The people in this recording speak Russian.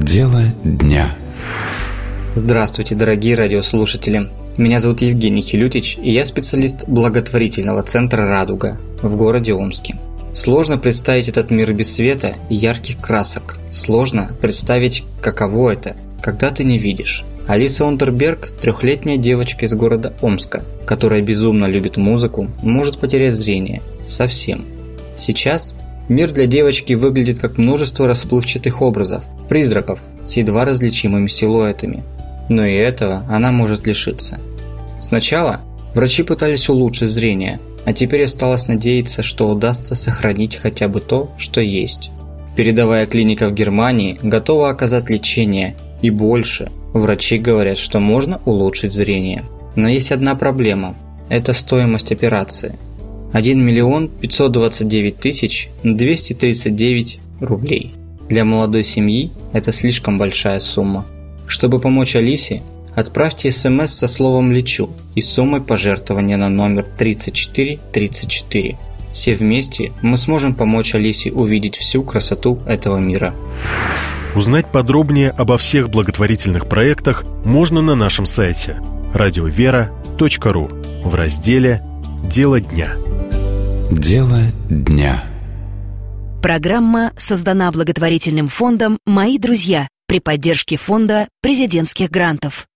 Дело дня. Здравствуйте, дорогие радиослушатели. Меня зовут Евгений Хилютич, и я специалист благотворительного центра «Радуга» в городе Омске. Сложно представить этот мир без света и ярких красок. Сложно представить, каково это, когда ты не видишь. Алиса Ундерберг – 3-летняя девочка из города Омска, которая безумно любит музыку, может потерять зрение. Совсем. Сейчас мир для девочки выглядит как множество расплывчатых образов, призраков с едва различимыми силуэтами. Но и этого она может лишиться. Сначала врачи пытались улучшить зрение, а теперь осталось надеяться, что удастся сохранить хотя бы то, что есть. Передовая клиника в Германии готова оказать лечение, и больше. Врачи говорят, что можно улучшить зрение. Но есть одна проблема – это стоимость операции. 1 529 239 рублей. Для молодой семьи это слишком большая сумма. Чтобы помочь Алисе, отправьте СМС со словом «Лечу» и суммой пожертвования на номер 3434. Все вместе мы сможем помочь Алисе увидеть всю красоту этого мира. Узнать подробнее обо всех благотворительных проектах можно на нашем сайте radiovera.ru в разделе «Дело дня». Дело дня. Программа создана благотворительным фондом «Мои друзья» при поддержке фонда президентских грантов.